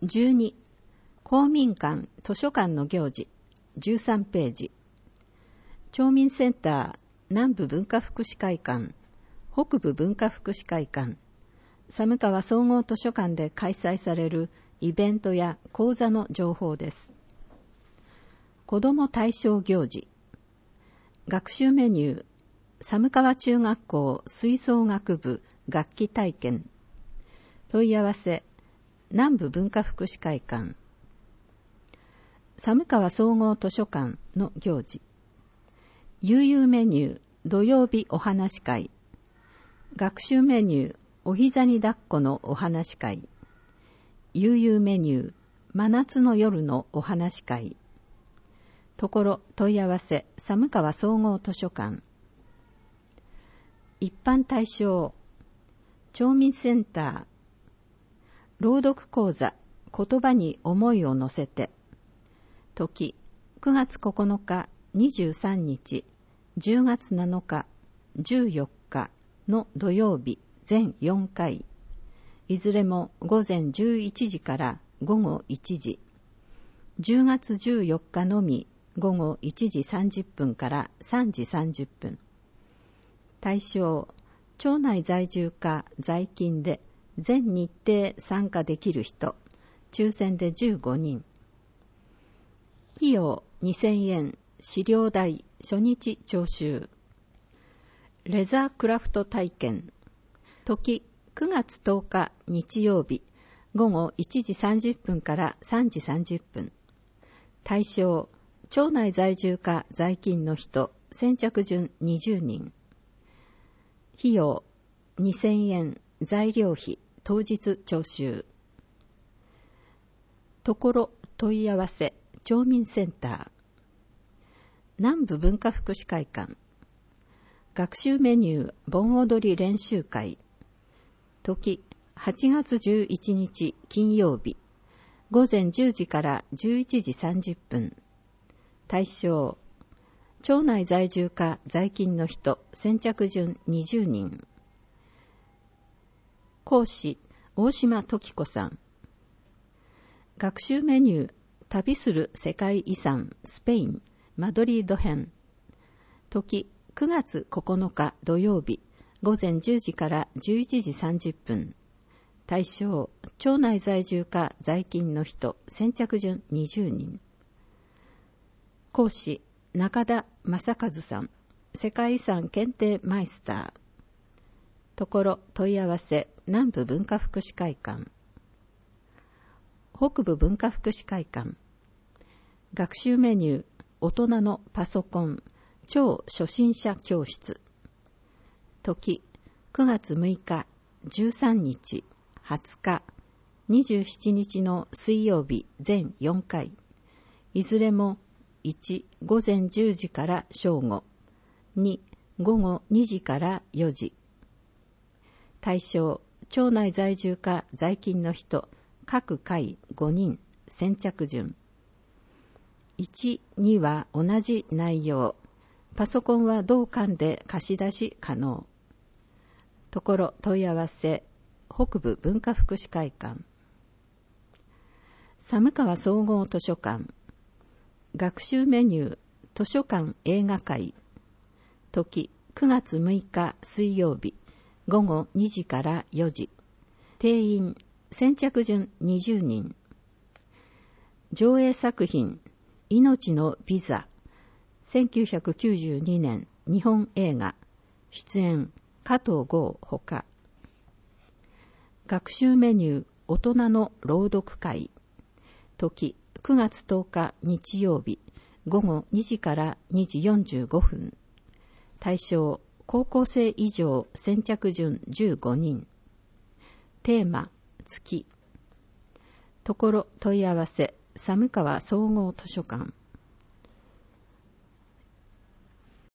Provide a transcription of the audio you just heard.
12、公民館図書館の行事、13ページ。町民センター南部文化福祉会館、北部文化福祉会館、寒川総合図書館で開催されるイベントや講座の情報です。子ども対象行事。学習メニュー、寒川中学校吹奏楽部楽器体験。問い合わせ、南部文化福祉会館。寒川総合図書館の行事。悠々メニュー、土曜日お話会。学習メニュー、お膝に抱っこのお話会。悠々メニュー、真夏の夜のお話会。ところ問い合わせ、寒川総合図書館。一般対象、町民センター。朗読講座、言葉に思いを乗せて。時、9月9日、23日、10月7日、14日の土曜日、全4回。いずれも午前11時から午後1時。10月14日のみ、午後1時30分から3時30分。対象、町内在住か在勤で全日程参加できる人、抽選で15人。費用2000円、資料代、初日徴収。レザークラフト体験。時、9月10日日曜日、午後1時30分から3時30分。対象、町内在住か在勤の人、先着順20人。費用2000円、材料費、当日徴収。ところ問い合わせ、町民センター。南部文化福祉会館。学習メニュー、盆踊り練習会。時、8月11日金曜日、午前10時から11時30分。対象、町内在住か在勤の人、先着順20人。講師、大島時子さん。学習メニュー、旅する世界遺産、スペイン、マドリード編。時、9月9日土曜日、午前10時から11時30分。対象、町内在住か在勤の人、先着順20人。講師、中田正和さん。世界遺産検定マイスター。ところ問い合わせ、南部文化福祉会館。北部文化福祉会館。学習メニュー、大人のパソコン、超初心者教室。時、9月6日、13日、20日、27日の水曜日全4回。いずれも1、午前10時から正午。2、午後2時から4時。対象、町内在住か在勤の人、各回5人、先着順。1、2は同じ内容。パソコンは同館で貸し出し可能。ところ問い合わせ、北部文化福祉会館。寒川総合図書館。学習メニュー、図書館映画会。時、9月6日水曜日、午後2時から4時。定員、先着順20人。上映作品、命のビザ。1992年日本映画。出演、加藤剛ほか。学習メニュー、大人の朗読会。時、9月10日日曜日、午後2時から2時45分。対象、高校生以上、先着順15人。テーマ、月。ところ問い合わせ、寒川総合図書館。